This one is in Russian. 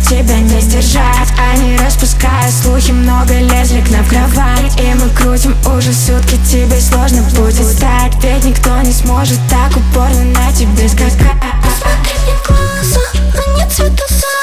тебя не сдержать. Они, распуская слухи, много лезли к нам в кровать. И мы крутим уже сутки, тебе сложно будет встать. Ведь никто не сможет так упорно на тебе скакать. Посмотри мне в глаза, но нет цвета.